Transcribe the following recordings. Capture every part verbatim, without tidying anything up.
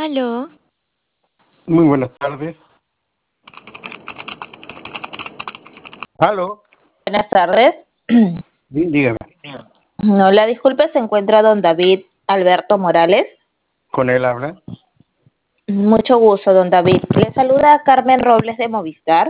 Aló. Muy buenas tardes. ¿Aló? Buenas tardes. Dí- Dígame, No, la disculpe, se encuentra don David Alberto Morales. ¿con él habla? Mucho gusto, don David. Le saluda Carmen Robles de Movistar.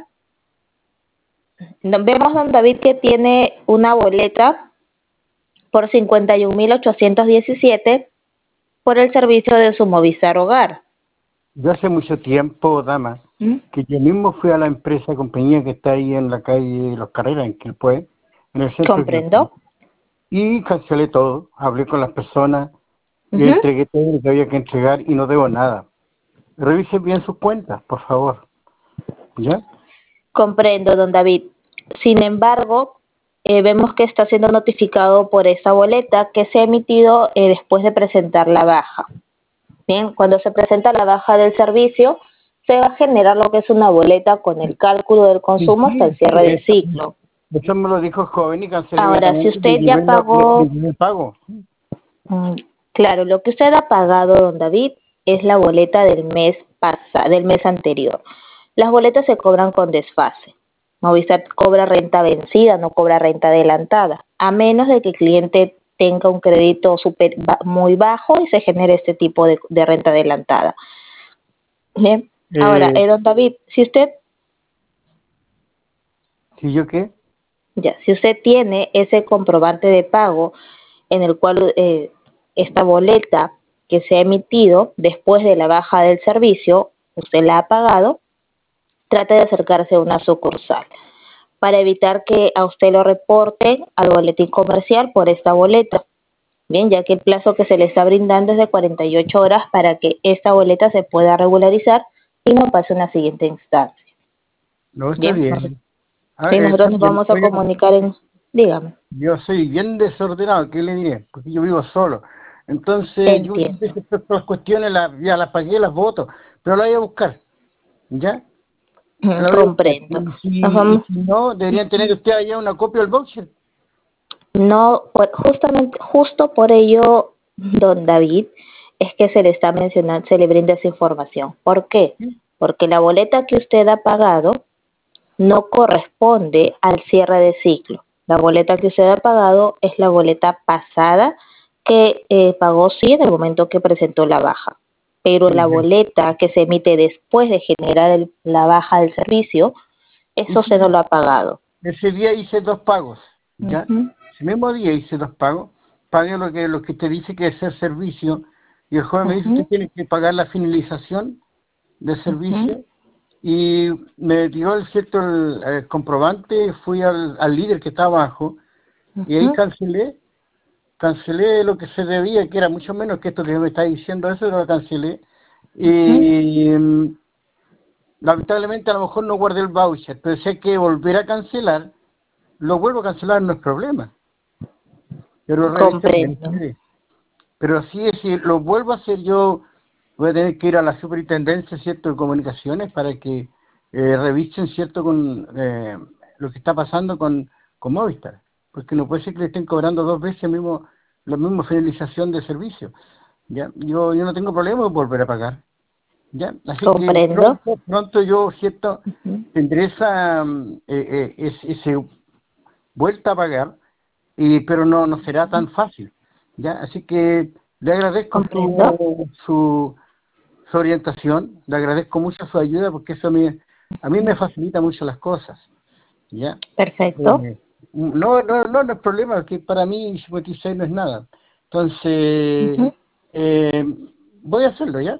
No- Vemos, don David, que tiene una boleta por cincuenta y un mil ochocientos diecisiete por el servicio de su Movistar Hogar. Yo hace mucho tiempo, dama, ¿Mm? que yo mismo fui a la empresa, compañía que está ahí en la calle Los Carreras, en Quilpué, en el centro de Quilpué, Comprendo. y cancelé todo. Hablé con las personas, le Ujú. entregué todo lo que había que entregar y no debo nada. Revise bien sus cuentas, por favor. ¿Ya? Comprendo, don David. Sin embargo, eh, vemos que está siendo notificado por esa boleta que se ha emitido eh, después de presentar la baja. Bien, cuando se presenta la baja del servicio, se va a generar lo que es una boleta con el cálculo del Sí, consumo hasta sí, el cierre sí, del eso, ciclo. eso me lo dijo el joven y cancelé Ahora, si inmediatamente y usted llevé ya la- le- le pagó, llevé el pago. mm, claro, lo que usted ha pagado, don David, es la boleta del mes pasado, del mes anterior. Las boletas se cobran con desfase. Movistar cobra renta vencida, no cobra renta adelantada, a menos de que el cliente tenga un crédito super, ba- muy bajo y se genere este tipo de, de renta adelantada. Bien. Ahora, Eh, eh, don David, si usted ¿Sí yo qué? ya, si usted tiene ese comprobante de pago en el cual eh, esta boleta que se ha emitido después de la baja del servicio, usted la ha pagado, trate de acercarse a una sucursal para evitar que a usted lo reporten al boletín comercial por esta boleta. Bien, ya que el plazo que se le está brindando es de cuarenta y ocho horas para que esta boleta se pueda regularizar y no pase a una siguiente instancia. No, está Bien, nos- bien. Ah, sí, eh, nosotros nos también, vamos a oiga, comunicar en... Dígame. yo soy bien desordenado, ¿qué le diré? Porque yo vivo solo. Entonces, yo muchas Entiendo. veces todas las cuestiones las, ya las pagué, las voto, pero las voy a buscar, ¿ya? Mm, Las voy a buscar. comprendo. Y Nos si, y vamos, si no, deberían tener ustedes allá una copia del voucher. no, por- justamente, justo por ello, don David, es que se le está mencionando, se le brinda esa información. ¿Por qué? ¿Sí? Porque la boleta que usted ha pagado no corresponde al cierre de ciclo. La boleta que usted ha pagado es la boleta pasada que eh, pagó sí en el momento que presentó la baja. Pero la Ya. boleta que se emite después de generar el- la baja del servicio, eso se no Hice- lo ha pagado. Ese día hice dos pagos, ¿ya? Ujú, Ese mismo día hice dos pagos. Pagué lo que, lo que te dice que es el servicio. Y el joven me dice, usted ujú, tiene que pagar la finalización del ujú, servicio. Y me dio el cierto el, el comprobante, fui al, al líder que está abajo y ahí ujú, cancelé, cancelé lo que se debía, que era mucho menos que esto que me está diciendo, eso lo cancelé. ujú. Y mm, lamentablemente a lo mejor no guardé el voucher, pero si hay que volver a cancelar, lo vuelvo a cancelar, no es problema. Pero revise bien, Comprendo. mire. Pero sí, si lo vuelvo a hacer yo, voy a tener que ir a la superintendencia, ¿cierto?, de comunicaciones para que eh, revisen, ¿cierto?, con eh, lo que está pasando con, con Movistar. Porque no puede ser que le estén cobrando dos veces el mismo, la misma finalización de servicio. ¿Ya? Yo, yo no tengo problema en volver a pagar. ¿Ya? Así que Comprendo. pronto, pronto yo, ¿cierto?, Ujú, tendré esa mm, eh, eh, ese, ese vuelta a pagar, y pero no no será tan fácil, ¿ya? Así que le agradezco comprendo. su, su, su orientación, le agradezco mucho su ayuda porque eso a mí, a mí me facilita mucho las cosas, ¿ya? Perfecto. Eh, no, no, no, no es problema, que para mí cincuenta y seis no es nada. Entonces, Ujú, eh, voy a hacerlo, ¿ya?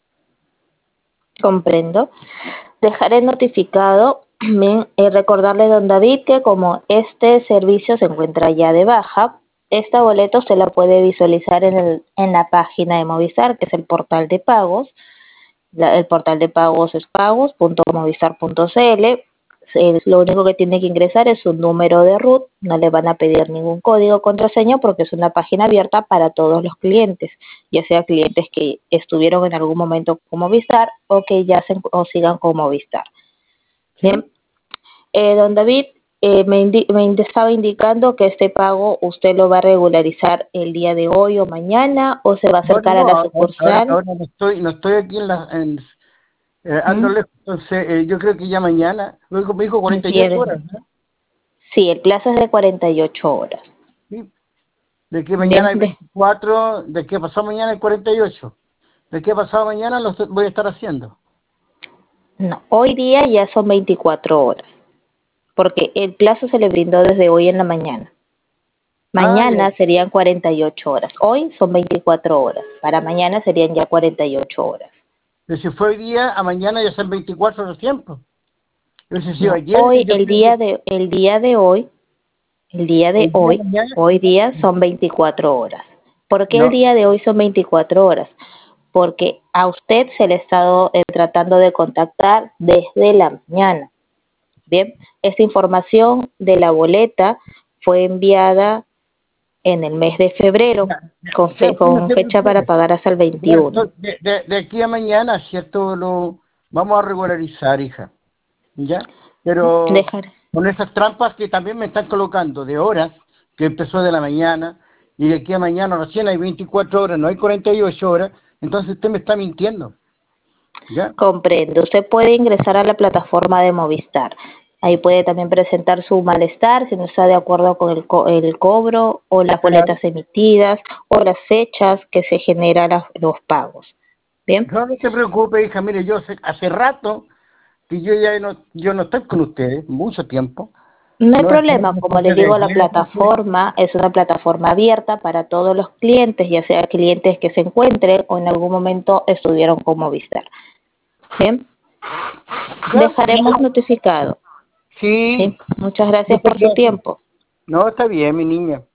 comprendo. Dejaré notificado, bien, eh, recordarle, don David, que como este servicio se encuentra ya de baja, esta boleta se la puede visualizar en, el, en la página de Movistar, que es el portal de pagos. La- el portal de pagos es pagos punto movistar punto cl. Eh, lo único que tiene que ingresar es su número de root, no le van a pedir ningún código o contraseña porque es una página abierta para todos los clientes, ya sea clientes que estuvieron en algún momento con Movistar o que ya se o sigan con Movistar. Bien, ¿Sí? eh, don David, eh, me, indi me indi estaba indicando que este pago usted lo va a regularizar el día de hoy o mañana, o se va a No, no, acercar a no, la ahora, ahora, sucursal. ahora no estoy, no estoy aquí en la, en, eh, ando ¿Mm? lejos, entonces eh, yo creo que ya mañana, luego me dijo cuarenta y ocho Entiende. horas, ¿no? Sí, el plazo es de cuarenta y ocho horas. Sí, de que mañana Bien, hay de, veinticuatro, de que pasado mañana hay cuarenta y ocho, de que pasado mañana lo estoy- voy a estar haciendo. no, hoy día ya son veinticuatro horas, porque el plazo se le brindó desde hoy en la mañana. Ah, ya. Mañana serían cuarenta y ocho horas. Hoy son veinticuatro horas. Para mañana serían ya cuarenta y ocho horas. Pero si fue hoy día, a mañana ya son veinticuatro horas tiempo. Entonces, si No, ayer, hoy, yo el creo día que de, el día de hoy, el día de hoy día, hoy, mañana, hoy día son veinticuatro horas. ¿Por qué el no. día de hoy son veinticuatro horas? Porque a usted se le ha estado eh, tratando de contactar desde la mañana. Bien, esta información de la boleta fue enviada en el mes de febrero, Ya, ya, con, ya, fe, usted no con se fecha para preocupe. pagar hasta el Ya veintiuno. estoy- de, de, de aquí a mañana, ¿cierto? Lo vamos a regularizar, hija. ¿Ya? Pero Dejar. con esas trampas que también me están colocando de horas, que empezó de la mañana, y de aquí a mañana recién hay veinticuatro horas, no hay cuarenta y ocho horas, entonces usted me está mintiendo. ¿Ya? Comprendo. Usted puede ingresar a la plataforma de Movistar. Ahí puede también presentar su malestar si no está de acuerdo con el, co el cobro o las Claro. boletas emitidas o las fechas que se generan las, los pagos. Bien. No, no se preocupe, hija, mire, yo hace, hace rato que yo ya no, yo no estoy con ustedes, mucho tiempo. No hay No es problema, como cosa les de digo, la ayer, plataforma es una plataforma abierta para todos los clientes, ya sea clientes que se encuentren o en algún momento estuvieron con Movistar. Bien, ya, dejaremos notificado. sí, Sí, muchas no, gracias por su perdón. tiempo. No, está bien, mi niña.